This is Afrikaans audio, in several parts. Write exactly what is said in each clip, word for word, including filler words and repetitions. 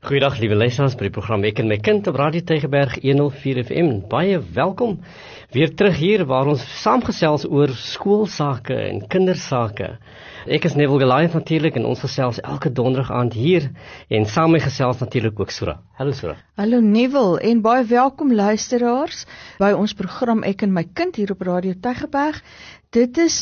Goeiedag liewe luisteraars by die program Ek en my kind op Radio Tygerberg honderd vier F M. Baie welkom weer terug hier waar ons saamgesels oor skoolsake en kindersake. Ek is Neville Goliath natuurlik en ons gesels elke donderdag aand hier en saam met gesels natuurlik ook Sura. Hallo Sura. Hallo Neville en baie welkom luisteraars by ons program Ek en my kind hier op Radio Tygerberg. Dit is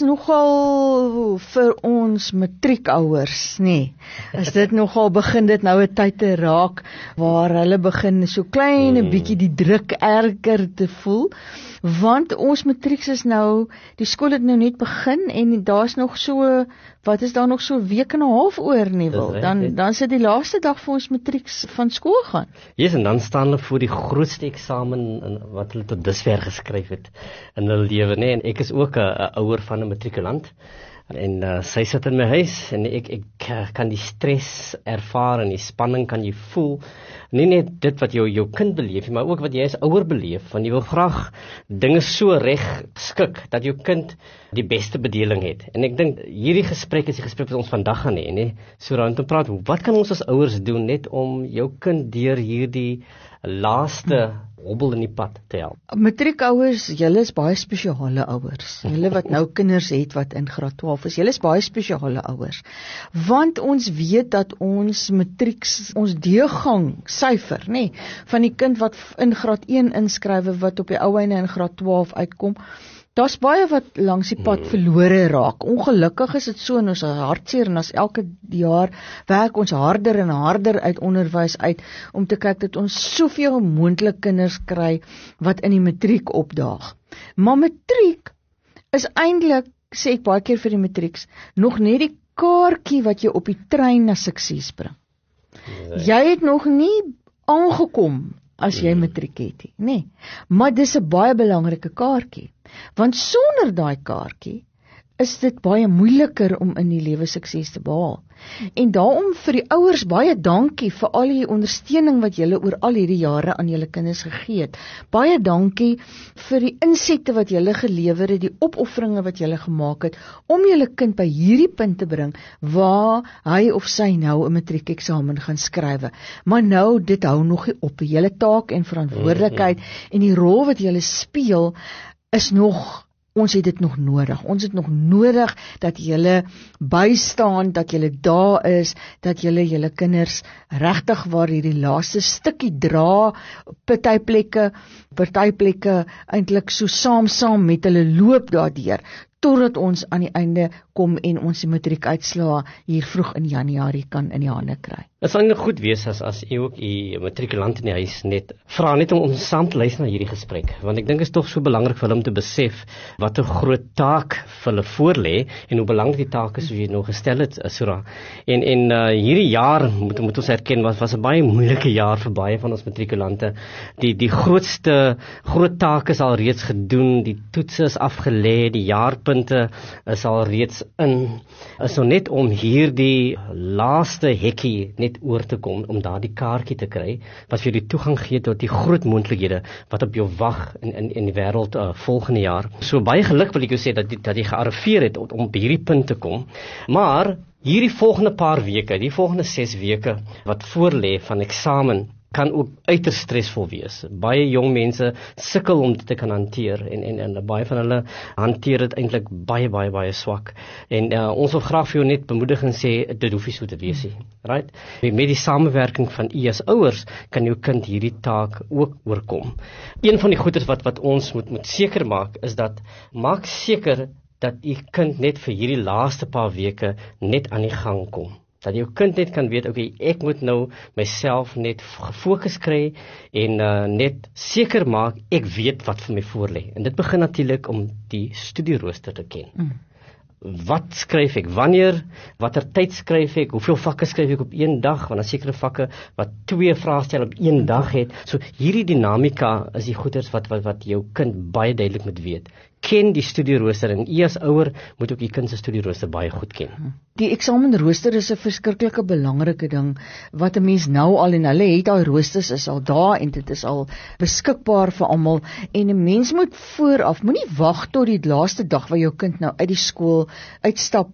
nogal vir ons matriekouers, nee. As dit nogal begin dit nou 'n tyd te raak waar hulle begin so klein 'n bietjie die druk erger te voel, want ons matrieks is nou, die skool het nou net begin en daar's nog so, wat is daar nog so 'n week en 'n half oor, Neville? Dan dan sit die laaste dag vir ons matrieks van skool gaan. Ja, yes, en dan staan hulle voor die grootste eksamen wat hulle tot dusver geskryf het in hulle lewe, nee, en ek is ook 'n ouer van 'n matrikulant en uh, sy sit in my huis en ek, ek kan die stres ervaar en die spanning kan jy voel, nie net dit wat jou, jou kind beleef, maar ook wat jy as ouer beleef, want jy wil graag dinge so reg skik, dat jou kind die beste bedeling het, en ek dink hierdie gesprek is die gesprek wat ons vandag gaan hê, nee? So rond te praat, wat kan ons as ouers doen, net om jou kind deur hierdie laaste hobbel in die pad te help? Matriekouers, julle is baie spesiale ouers. Julle wat nou kinders het wat in graad twaalf is, julle is baie spesiale ouers. Want ons weet dat ons matrieks, ons deurgang syfer, nê, nee, van die kind wat in graad een inskrywe wat op die ou einde in graad twaalf uitkom, daar's baie wat langs die pad verlore raak. Ongelukkig is dit so in ons hartseer en as elke jaar werk ons harder en harder uit onderwys uit om te kyk dat ons soveel moontlik kinders kry wat in die matriek opdaag. Maar matriek is eintlik, sê ek baie keer vir die matrieks, nog net die kaartjie wat jy op die trein na sukses bring. Nee. Jy het nog nie aangekom as jy matriek het nie, nee. Maar dis 'n baie belangrike kaartjie. Want sonder daai kaartjie is dit baie moeiliker om in die lewe sukses te behaal. En daarom vir die ouers baie dankie vir al die ondersteuning wat julle oor al hierdie jare aan julle kinders gegee het. Baie dankie vir die insette wat julle gelewer het, die opofferinge wat julle gemaak het om julle kind by hierdie punt te bring waar hy of sy nou 'n matriekeksamen gaan skrywe. Maar nou dit hou nog nie op. Julle taak en verantwoordelikheid mm-hmm. en die rol wat julle speel is nog, ons het dit nog nodig, ons het nog nodig dat julle bystaan, dat julle daar is, dat julle julle kinders regtig waar hierdie laaste stukkie dra, partyplekke, partyplekke eintlik so saam-saam met hulle loop daardeur, totdat ons aan die einde kom en ons die matriekuitslae hier vroeg in Januarie kan in die hande kry. Dit sal goed wees as as jy ook die matrikulant in die huis net vra net om ons saam te luister na hierdie gesprek, want ek dink dit is tog so belangrik vir hulle om te besef wat 'n groot taak vir hulle voorlê en hoe belangrik die taak is soos jy nou gestel het, Sura. En en uh, hierdie jaar moet moet ons erken was was 'n baie moeilike jaar vir baie van ons matrikulante. Die die grootste groot taak is al reeds gedoen, die toetse is afgelê, die jaarpunte is al reeds in. Is nou net om hierdie laaste hekkie net oor te kom, om daardie kaartjie te kry, wat vir jou die toegang gee tot die groot moontlikhede wat op jou wag in, in, in die wêreld uh, volgende jaar. So baie geluk wil ek jou sê, dat, dat jy gearriveer het om op hierdie punt te kom, maar hierdie volgende paar weke, die volgende ses weke, wat voorlê van eksamen, kan ook uiters stresvol wees. Baie jong mense sukkel om dit te kan hanteer en, en, en baie van hulle hanteer dit eintlik baie, baie, baie swak. En uh, ons wil graag vir jou net bemoediging sê, dit hoef nie so te wees nie. Right? Met die samewerking van u as ouers, kan jou kind hierdie taak ook oorkom. Een van die goeders wat, wat ons moet, moet seker maak, is dat, maak seker dat u kind net vir hierdie laaste paar weke net aan die gang kom. Dat jou kind net kan weet, okay, ek moet nou myself net gefokus kry en uh, net seker maak, ek weet wat vir my voorlê. En dit begin natuurlik om die studierooster te ken. Mm. Wat skryf ek, wanneer, watter tyd skryf ek, hoeveel vakke skryf ek op een dag, want daar sekere vakke wat twee vraestelle op een dag het. So hierdie dinamika is die goeders wat, wat, wat jou kind baie duidelik moet weet. Ken die studierooster en u as ouer moet ook u kind se studierooster baie goed ken. Die eksamenrooster is 'n verskriklike belangrike ding wat 'n mens nou al en hulle het daai roosters is al daar en dit is al beskikbaar vir almal en 'n mens moet vooraf, moenie wag tot die laaste dag waar jou kind nou uit die skool uitstap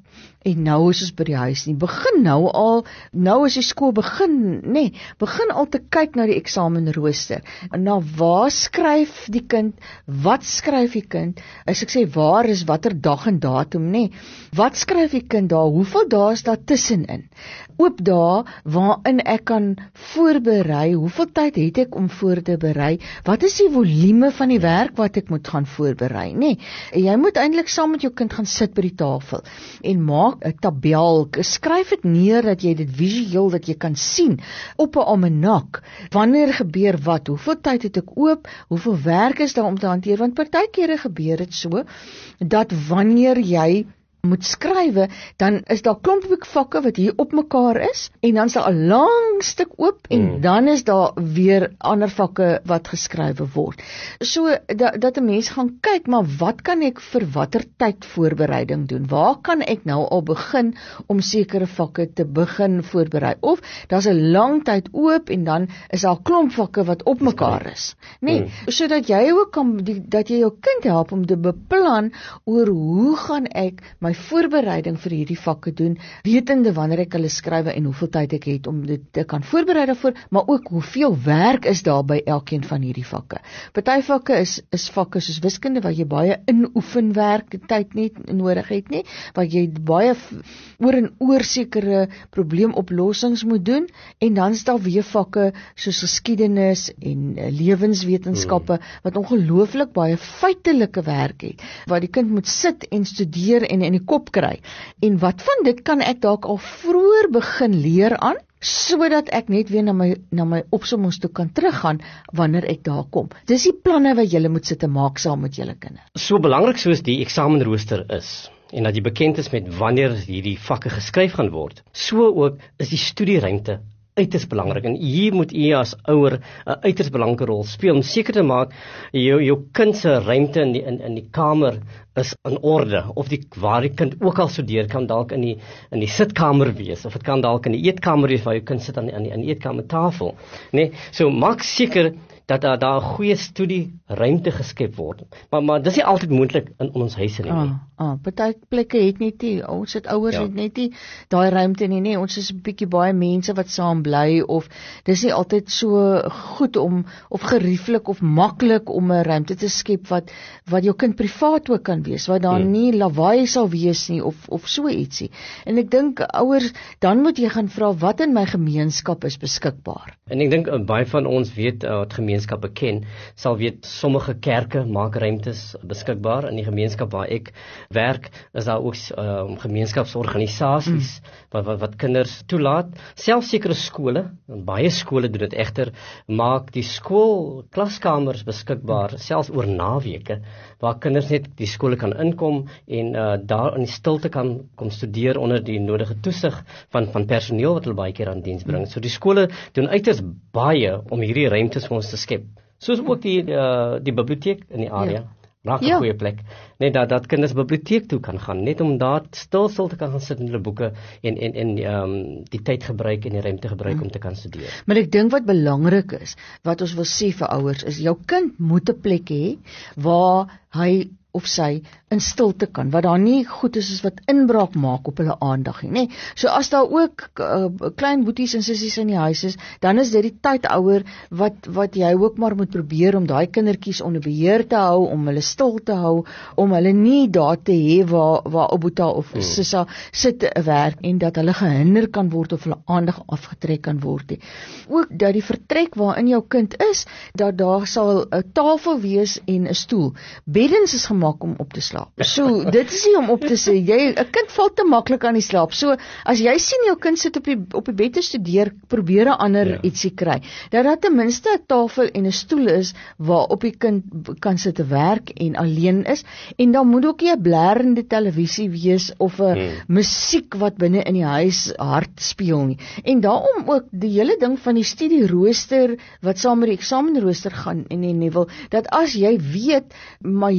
en nou is ons by die huis nie. Begin nou al, nou as die skool begin, nee, begin al te kyk na die eksamenrooster. Na waar skryf die kind, wat skryf die kind, as ek sê waar is watter dag en datum, nee, wat skryf die kind daar, hoeveel dae is daar tussenin, oop dae waarin ek kan voorberei, hoeveel tyd het ek om voor te berei, wat is die volume van die werk wat ek moet gaan voorberei, nee, jy moet eintlik saam met jou kind gaan sit by die tafel, en maak 'n tabel, skryf dit neer dat jy dit visueel, dat jy kan sien, op 'n almanak, wanneer gebeur wat, hoeveel tyd het ek oop, hoeveel werk is daar om te hanteer, want partykeer gebeur dit so, dat wanneer jy moet skrywe, dan is daar klomp vakke wat hier op mekaar is, en dan is daar 'n lang stuk oop, en mm. dan is daar weer ander vakke wat geskrywe word. So, dat, dat 'n mens gaan kyk, maar wat kan ek vir watter tyd voorbereiding doen? Waar kan ek nou al begin om sekere vakke te begin voorberei? Of, daar's 'n lang tyd oop, en dan is daar klomp vakke wat op mekaar is. Nee, mm. so dat jy ook kan, die, dat jy jou kind help om te beplan oor hoe gaan ek my voorbereiding vir hierdie vakke doen, wetende wanneer ek hulle skrywe en hoeveel tyd ek het om dit te kan voorberei daarvoor, maar ook hoeveel werk is daar by elkeen van hierdie vakke. Party vakke is is vakke soos wiskunde waar jy baie inoefenwerk tyd nie nodig het nie, waar jy baie oor en oor sekere probleemoplossings moet doen, en dan is daar weer vakke soos geskiedenis en uh, lewenswetenskappe wat ongelooflik baie feitelike werk het, waar die kind moet sit en studeer en in die kop kry. En wat van dit kan ek dalk al vroeër begin leer aan, sodat ek net weer na my, na my opsommings toe kan teruggaan wanneer ek daar kom. Dis die planne wat jy moet sit te maak saam met julle kinders. So belangrik soos die eksamenrooster is, en dat jy bekend is met wanneer hierdie vakke geskryf gaan word, so ook is die studieruimte uiters belangrik, en hier moet u as ouer 'n uiters belangrike rol speel om seker te maak jou jou kind se ruimte in die in, in die kamer is in orde, of die waar die kind ook al studeer, kan dalk in die in die sitkamer wees, of dit kan dalk in die eetkamer wees waar jou kind sit aan die, aan die, aan die eetkamertafel, nee, so maak seker dat daar daar 'n goeie studieruimte geskep word. Maar maar dis nie altyd moontlik in ons huise nie. Ah, ah, party plekke het net nie, ons het ouers ja. het net nie daai ruimte nie, nee, ons is 'n bietjie baie mense wat saam bly, of dis nie altyd so goed om of gerieflik of maklik om 'n ruimte te skep wat wat jou kind privaat ook kan wees, wat daar hmm. nie lawaai sal wees nie, of of so ietsie. En ek dink ouers, dan moet jy gaan vra wat in my gemeenskap is beskikbaar. En ek dink uh, baie van ons weet uh, wat gemeenskappe ken, sal weet sommige kerke maak ruimtes beskikbaar. In die gemeenskap waar ek werk, is daar ook uh, gemeenskapsorganisasies mm. wat, wat wat kinders toelaat. Selfs sekere skole, baie skole doen dit egter, maak die skool klaskamers beskikbaar, mm. selfs oor naweke, waar kinders net die skole kan inkom en uh, daar in die stilte kan kom studeer onder die nodige toesig van van personeel wat hulle baie keer aan diens bring. So die skole doen uiters baie om hierdie ruimtes vir ons te skep. Soos ook die uh, die biblioteek in die area. Ja. Raak 'n ja. goeie plek. Net dat dat kinders biblioteek toe kan gaan, net om daar stil stil te kan gaan sit in hulle boeke en en en um, die tyd gebruik en die ruimte gebruik hmm. om te kan studeer. Maar ek dink wat belangrik is, wat ons wil sê vir ouers, is jou kind moet 'n plek hê waar hy of sy in stilte kan, wat daar nie goed is, is wat inbraak maak op hulle aandag nie, nee. So as daar ook uh, klein boeties en sissies in die huis is, dan is dit die tyd ouer, wat, wat jy ook maar moet probeer om daai kindertjies onder beheer te hou, om hulle stil te hou, om hulle nie daar te hê waar, waar Obuta of hmm. Sissa sit te werk, en dat hulle gehinder kan word of hulle aandag afgetrek kan word nie. Ook dat die vertrek waarin jou kind is, dat daar sal 'n tafel wees en 'n stoel. Beddens is gemaak om op te slaap. So, dit is nie om op te sê, jy, 'n kind val te maklik aan die slaap. So, as jy sien jou kind sit op die, op die bed te studeer, probeer 'n ander ja. ietsie kry. Dat daar ten minste 'n tafel en 'n stoel is, waar op die kind kan sit te werk en alleen is, en dan moet ook nie 'n blerende televisie wees, of 'n hmm. musiek wat binne in die huis hard speel nie. En daarom ook, die hele ding van die studierooster, wat saam met die eksamenrooster gaan, en die Neville, dat as jy weet, maar hierdie tyd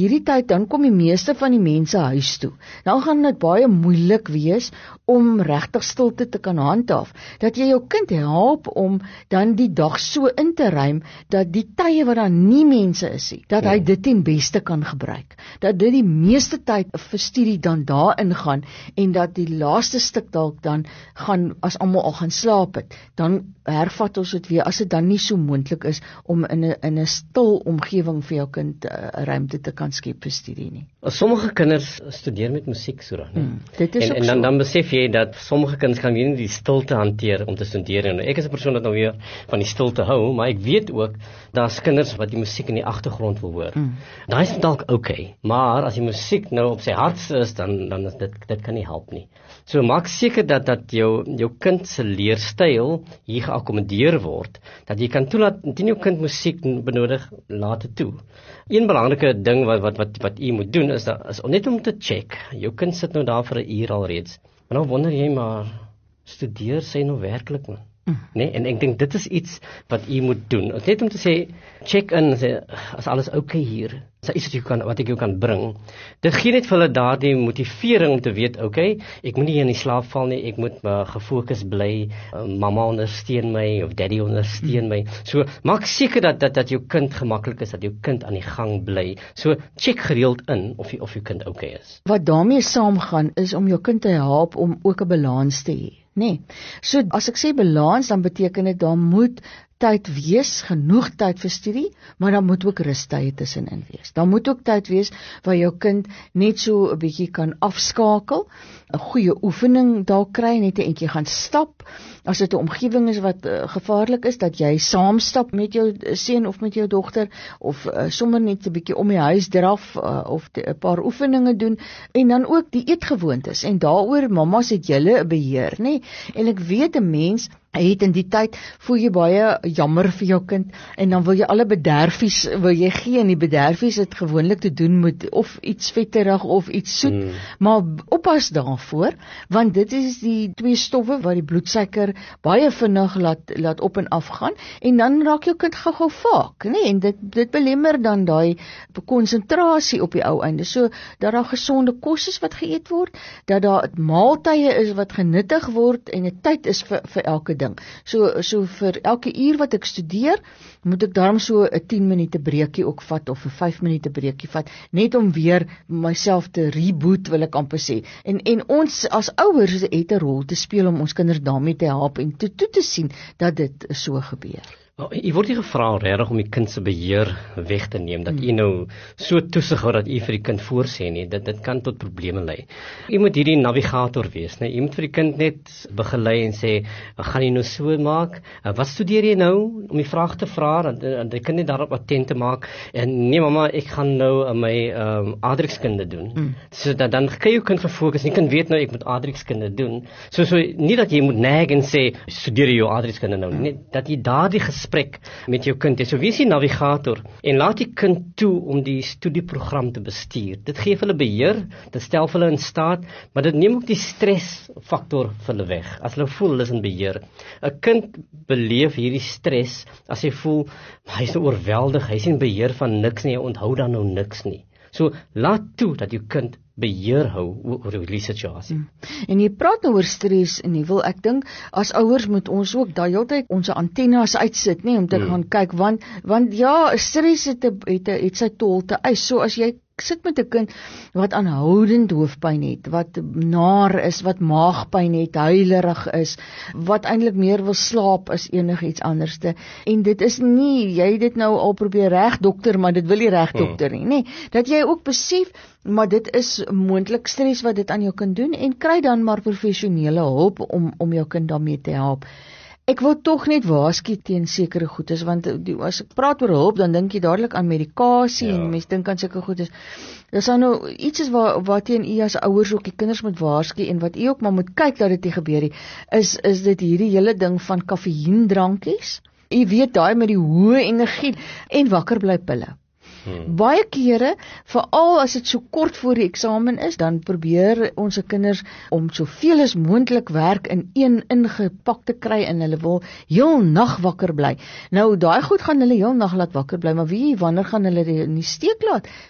dan kom die meeste van die mense huis toe. Dan gaan dit baie moeilik wees om regtig stilte te kan handhaaf. Dat jy jou kind help om dan die dag so in te ruim, dat die tye wat daar nie mense is nie, dat hy dit ten beste kan gebruik. Dat dit die meeste tyd vir studie dan daarin gaan, en dat die laaste stuk dalk dan gaan, as almal al gaan slaap het, dan hervat ons dit weer, as dit dan nie so moontlik is, om in 'n in 'n stil omgewing vir jou kind 'n uh, ruimte te kan skep vir studie nie. Sommige kinders studeer met musiek, Sura, nee? Hmm, dit is en, ook en dan, so. dan besef jy dat sommige kinders kan nie die stilte hanteer om te studeer. En ek is 'n persoon wat nou weer van die stilte hou, maar ek weet ook, daar's kinders wat die musiek in die agtergrond wil hoor. Hmm. Daai is dalk oké, okay, maar as die musiek nou op sy hart is, dan, dan is dit, dit kan nie help nie. So maak seker dat, dat jou, jou kind se leerstyl hier geakkommodeer word, dat jy kan toelaat, indien jou kind musiek benodig, laat dit toe. Een belangrike ding wat, wat, wat, wat jy moet doen, is, dat, is net om te check, jou kind sit nou daar vir 'n uur al reeds, maar nou wonder jy maar, studeer sy nou werklik, man? Nee, en ek dink dit is iets wat jy moet doen. Net om te sê, check in, sê, as alles oké okay hier, is iets wat, jy kan, wat ek jou kan bring. Dit gee net vir hulle daardie motivering om te weet, oké, okay, ek moet nie in die slaap val nie, ek moet uh, gefokus bly, uh, mamma ondersteun my, of daddy ondersteun hmm. my. So, maak seker dat, dat, dat jou kind gemaklik is, dat jou kind aan die gang bly. So, check gereeld in, of, jy, of jou kind oké okay is. Wat daarmee saamgaan, is om jou kind te help om ook 'n balans te hê. Nee, so as ek sê balans, dan beteken dit, daar moet tyd wees, genoeg tyd vir studie, maar dan moet ook rustye tussenin wees. Dan moet ook tyd wees waar jou kind net so 'n bietjie kan afskakel, 'n goeie oefening daar kry, net 'n entjie gaan stap. As dit 'n omgewing is wat uh, gevaarlik is, dat jy saam stap met jou seun of met jou dogter, of uh, sommer net 'n bietjie om die huis draf, uh, of 'n paar oefeninge doen, en dan ook die eetgewoontes. En daaroor, mamas, het julle 'n beheer, nê? Nee? En ek weet 'n mens het in die tyd, voel jy baie jammer vir jou kind, en dan wil jy alle bederfies, wil jy gee, en die bederfies het gewoonlik te doen met of iets vetterig of iets soet, mm. maar oppas daarvoor, want dit is die twee stowwe wat die bloedsuiker baie vinnig laat, laat op en af gaan, en dan raak jou kind gou-gou vaak, nee? En dit, dit belemmer dan daai konsentrasie op die ou einde, so dat daar gesonde kos is wat geëet word, dat daar maaltye is wat genuttig word, en 'n tyd is vir, vir elke ding. So, so vir elke uur wat ek studeer, moet ek daarom so 'n tien minute breekie ook vat, of 'n vyf minute breekie vat, net om weer myself te reboot, wil ek amper sê. En, en ons as ouers het 'n rol te speel om ons kinders daarmee te help, en toe, toe te sien dat dit so gebeur. Nou, jy word nie gevra regtig om die kind se beheer weg te neem, dat jy nou so toesig hou dat jy vir die kind voorsê nie, dit, dit kan tot probleme lei. Jy moet hierdie navigator wees, nee? Jy moet vir die kind net begelei en sê, gaan jy nou so maak, wat studeer jy nou, om die vraag te vra, dat die kind net daarop attent te maak, en nee mama, ek gaan nou my um, aardrykskunde doen, mm. so dat, dan kan jou kind gefokus, en die kind weet nou, ek moet aardrykskunde doen, so, so nie dat jy moet nag en sê, studeer jy jou aardrykskunde nou, mm. nie, dat jy daardie gesprek met jou kind is. So wees die navigator en laat die kind toe om die studieprogram te bestuur. Dit gee hulle beheer, dit stel hulle in staat, maar dit neem ook die stresfaktor vir hulle weg, as hulle voel hulle is in beheer. 'n Kind beleef hierdie stres as hy voel, hy is oorweldig, hy is in beheer van niks nie, hy onthou dan nou niks nie. So laat toe dat jou kind beheer hou oor die situasie. Hmm. En jy praat nou oor stres, en jy wil, ek dink, as ouers moet ons ook daai hele tyd ons antennes uitsit, nie, om te hmm. gaan kyk, want, want ja, stres het, het, het sy tol te eis, so as jy sit met 'n kind wat aanhoudend hoofpyn het, wat naar is, wat maagpyn het, huilerig is, wat eintlik meer wil slaap as enigiets anderste, en dit is nie, jy het dit nou al probeer reg dokter, maar dit wil nie reg dokter nie, nee, dat jy ook besef, maar dit is moontlik stres wat dit aan jou kind doen, en kry dan maar professionele hulp om, om jou kind daarmee te help. Ek wil tog net waarsku teen sekere goedes, want die, as ek praat oor hulp, dan dink jy dadelik aan medikasie, ja. En mense dink aan sulke goedes. Dis nou iets is waar, wat teen u as ouers ook die kinders moet waarsku, en wat u ook maar moet kyk dat dit nie gebeur nie, is, is dit hierdie hele ding van kafeïendrankies. U weet daai met die hoë energie, en wakker bly pille. Hmm. Baie kere, veral as dit so kort voor die eksamen is, dan probeer ons kinders om soveel as moontlik werk in een ingepak te kry, en hulle wil heel nag wakker bly. Nou, daai goed gaan hulle heel nag laat wakker bly, maar wie, wanneer gaan hulle in die steek laat?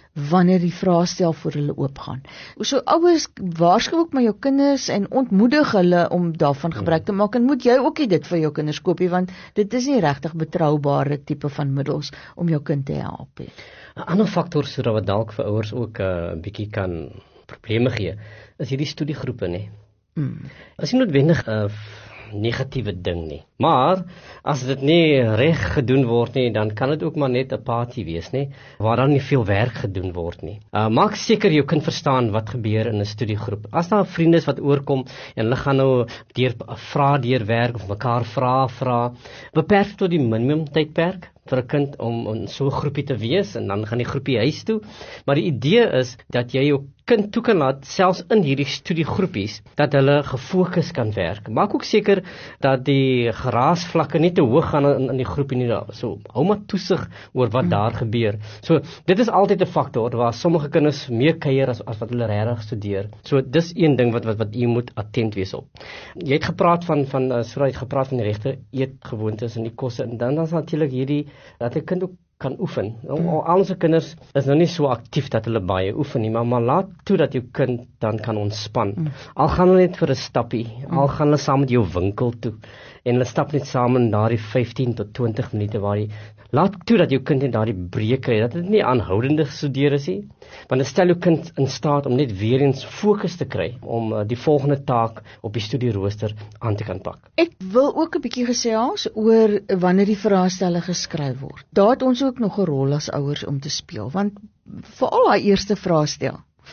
wanneer die vraestel vir hulle oopgaan. So ouers, waarsku ook maar jou kinders en ontmoedig hulle om daarvan gebruik te maak, en moet jy ook nie dit vir jou kinders koop nie, want dit is nie regtig betroubare tipe van middels om jou kind te help nie. 'n Ander faktor sodat wat dalk vir ouers ook 'n uh, bietjie kan probleme gee, is hierdie studiegroepe nie. Mm. Is nie noodwendig 'n uh, negatiewe ding nie. Maar as dit nie reg gedoen word nie, dan kan dit ook maar net 'n party wees nie, waar dan nie veel werk gedoen word nie. Uh, maak seker jou kind verstaan wat gebeur in 'n studiegroep. As daar vriende is wat oorkom en hulle gaan nou deur vra deur werk of mekaar vra vra, beperk tot die minimum tydperk vir 'n kind om in so 'n groepie te wees, en dan gaan die groepie huis toe. Maar die idee is dat jy jou kind toe kan laat, selfs in hierdie studiegroepies, dat hulle gefokus kan werk. Maak ook seker dat die geraasvlakke nie te hoog gaan in, in die groepie nie. So, hou maar toesig oor wat mm. daar gebeur. So, dit is altyd 'n faktor waar sommige kinders meer kuier as, as wat hulle regtig studeer. So, dis een ding wat wat wat jy moet attent wees op. Jy het gepraat van van uh, so jy het gepraat van die regte eetgewoontes en die kosse, en dan is natuurlik hierdie dat 'n kind ook kan oefen. Mm. Al ons kinders is nou nie so aktief dat hulle baie oefen nie, maar, maar laat toe dat jou kind dan kan ontspan. Mm. Al gaan hulle net vir 'n stappie, mm. al gaan hulle saam met jou winkel toe, en hulle stap net saam in daardie vyftien tot twintig minute waar jy, laat toe dat jou kind net daardie breek kry, dat dit nie aanhoudende gestudeer is nie, want dit stel jou kind in staat om net weer eens fokus te kry, om uh, die volgende taak op die studierooster aan te kan pak. Ek wil ook 'n bietjie gesels oor wanneer die vraestelle geskryf word. Daar het ons ook nog 'n rol as ouers om te speel, want veral daai eerste vraestel,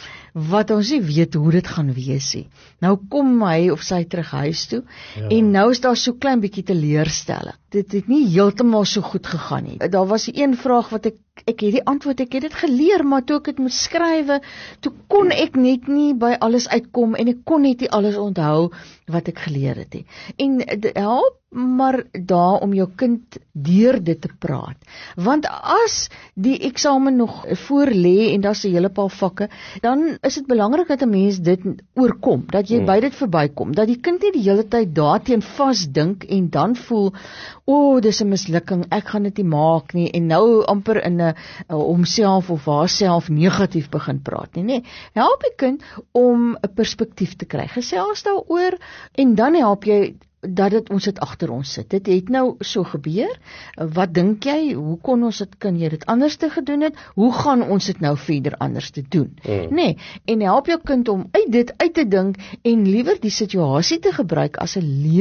wat ons nie weet hoe dit gaan wees nie. Nou kom hy of sy terug huis toe, ja. en nou is daar so klein bietjie teleurstelling. Dit het nie heeltemal so goed gegaan nie. Daar was een vraag wat ek ek het die antwoord, ek het dit geleer, maar toe ek dit moet skrywe, toe kon ek net nie by alles uitkom, en ek kon net nie alles onthou wat ek geleer het nie. En dit help maar daar om jou kind deur dit te praat. Want as die eksamen nog voor lê en daar's 'n hele paar vakke, dan is dit belangrik dat 'n mens dit oorkom, dat jy hmm. by dit verbykom, dat die kind nie die hele tyd daarteen vasdink en dan voel, o, oh, dis 'n mislukking, ek gaan dit nie maak nie, en nou amper in 'n homself of haarself negatief begin praat nie. Nee, help die kind om 'n perspektief te kry. Gesels daaroor, en dan help jy dat dit ons dit agter ons sit. Dit het nou so gebeur. Wat dink jy? Hoe kon ons dit, kan jy dit anders te gedoen het? Hoe gaan ons dit nou verder anders te doen? Mm. Nee, en help jou kind om uit dit uit te dink en liewer die situasie te gebruik as 'n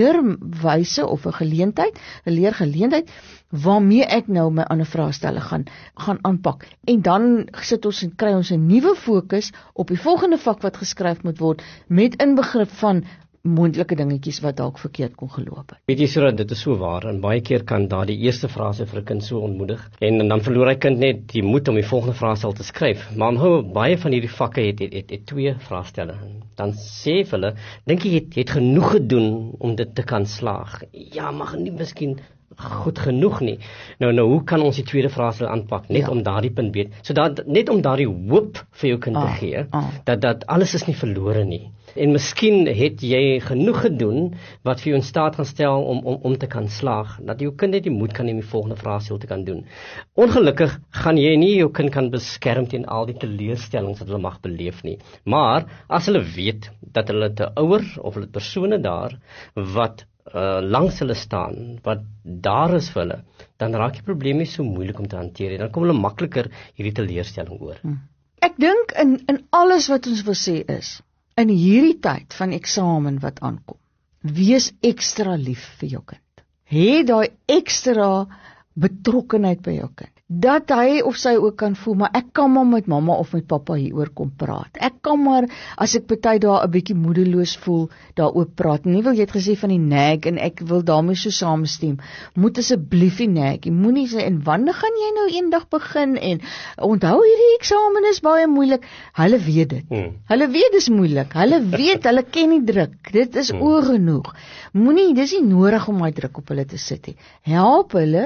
leerwyse of 'n geleentheid, 'n leergeleentheid waarmee ek nou my ander vraestelle gaan gaan aanpak. En dan sit ons en kry ons 'n nuwe fokus op die volgende vak wat geskryf moet word, met inbegrip van moontlike dingetjies wat dalk verkeerd kon geloop het. Weet jy, so dit is so waar, en baie keer kan daardie eerste frase vir 'n kind so ontmoedig, en, en dan verloor hy kind net die moed om die volgende vraestel te skryf. Maar onthou, baie van hierdie vakke het, het, het, het twee vraestelle. Dan sê vir hulle, dink jy het, het genoeg gedoen om dit te kan slaag? Ja, maar nie miskien goed genoeg nie. Nou, nou hoe kan ons die tweede vraestel aanpak, net ja. om daardie punt weet, so dat, net om daardie hoop vir jou kind ah, te gee, ah. dat, dat alles is nie verlore nie. En miskien het jy genoeg gedoen wat vir jou in staat gaan stel om, om, om te kan slaag, dat jou kind net die moed kan in die volgende vraestel te kan doen. Ongelukkig gaan jy nie jou kind kan beskerm teen al die teleurstellings wat hulle mag beleef nie. Maar as hulle weet dat hulle te ouer of hulle persone daar wat Uh, langs hulle staan, wat daar is vir hulle, dan raak die probleem nie so moeilik om te hanteer, dan kom hulle makliker hierdie teleurstelling oor. Hmm. Ek dink in, in alles wat ons wil sê is, in hierdie tyd van eksamen wat aankom, wees ekstra lief vir jou kind. Hê daai ekstra betrokkenheid by jou kind. Dat hy of sy ook kan voel, maar ek kan maar met mamma of met pappa hieroor kom praat. Ek kan maar, as ek party daar 'n bietjie moedeloos voel, daaroor praat. Nie wil jy het gesê van die nag, en ek wil daarmee so saamstem. Moet asseblief nie nag, jy moenie sê, en wanneer gaan jy nou eendag begin, en onthou hierdie eksamen is baie moeilik. Hulle weet dit. Hmm. Hulle weet dis moeilik. Hulle weet, hulle ken die druk. Dit is hmm. oor genoeg. Moenie, dis nie nodig om my druk op hulle te sit nie. Help hulle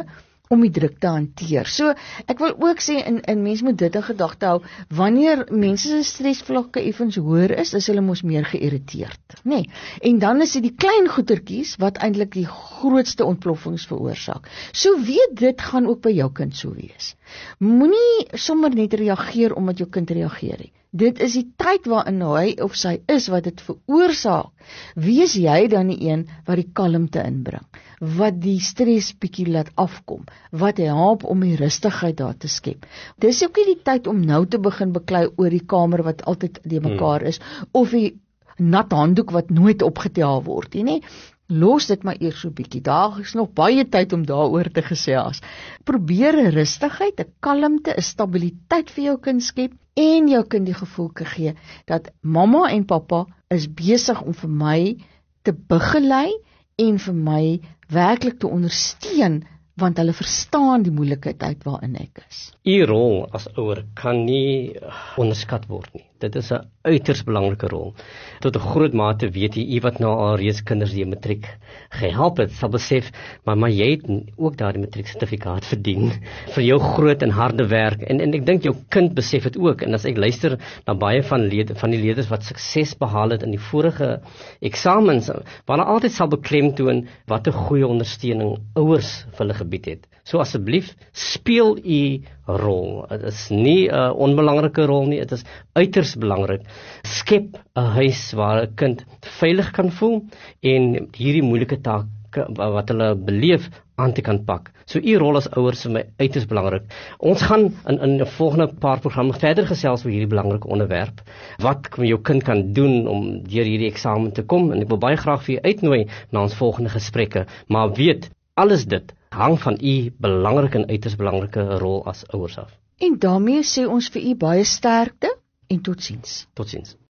om die druk te hanteer. So, ek wil ook sê, en, en mense moet dit in gedagte hou, wanneer mense se stresvlakke effens hoër is, is hulle mos meer geïrriteerd, nê? Nee. En dan is dit die klein goetertjies wat eintlik die grootste ontploffings veroorsaak. So weet dit gaan ook by jou kind so wees. Moenie sommer net reageer omdat jou kind reageer nie. Dit is die tyd waarin hy of sy is wat dit veroorsaak. Wees jy dan die een wat die kalmte inbring, wat die stres bietjie laat afkom, wat help om die rustigheid daar te skep. Dis ook nie die tyd om nou te begin beklei oor die kamer wat altyd die mekaar is, of die nat handdoek wat nooit opgetel word nie, nee. Los dit maar eers so bietjie. Daar is nog baie tyd om daaroor te gesels. Probeer 'n rustigheid, 'n kalmte, 'n stabiliteit vir jou kind skep en jou kind die gevoel te gee dat mamma en pappa is besig om vir my te begelei en vir my werklik te ondersteun, want hulle verstaan die moeilikheid uit waarin ek is. U rol as ouer kan nie onderskat word nie. Dit is 'n uiters belangrike rol. Tot 'n groot mate weet jy, u wat nou al reeds kinders die matriek gehelp het, sal besef, maar maar jy het ook daardie matrieksertifikaat verdien vir jou groot en harde werk. En en ek dink jou kind besef dit ook. En as ek luister na baie van lede, van die leerders wat sukses behaal het in die vorige eksamens, waarna altyd sal beklemtoon wat 'n goeie ondersteuning ouers vir hulle gebied het. So asseblief, speel u rol. Dit is nie 'n onbelangrike rol nie, dit is uiters belangrik. Skep 'n huis waar 'n kind veilig kan voel en hierdie moeilike taak wat hulle beleef aan te kan pak. So u rol as ouers is my uiters belangrik. Ons gaan in in 'n volgende paar programme verder gesels oor hierdie belangrike onderwerp. Wat jou kind kan doen om deur hierdie eksamen te kom, en ek wil baie graag vir u uitnooi na ons volgende gesprekke, maar weet, alles dit hang van u belangrike en uiters belangrike rol as ouers af. En daarmee sê ons vir u baie sterkte en totsiens. Totsiens.